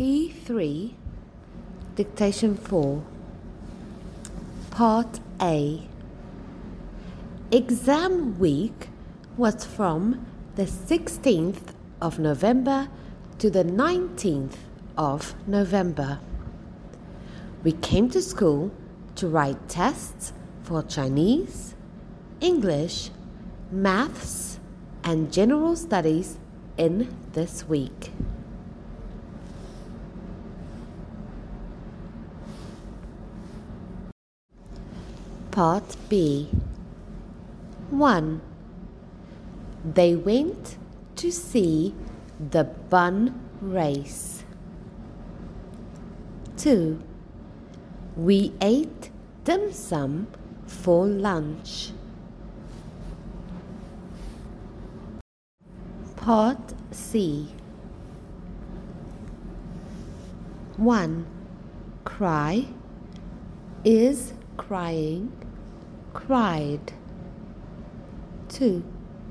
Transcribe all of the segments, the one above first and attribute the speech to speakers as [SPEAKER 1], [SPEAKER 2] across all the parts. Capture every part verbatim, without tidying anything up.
[SPEAKER 1] P three, Dictation four, Part A. Exam week was from the sixteenth of November to the nineteenth of November. We came to school to write tests for Chinese, English, maths, and general studies in this week. Part B. one. They went to see the bun race. two. We ate dim sum for lunch. Part C. one. Cry is crying, cried. two.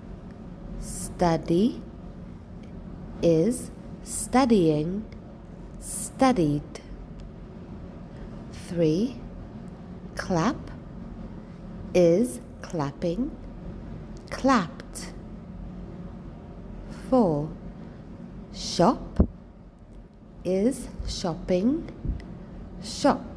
[SPEAKER 1] Study is studying, studied. three. Clap is clapping, clapped. four. Shop is shopping, shopped.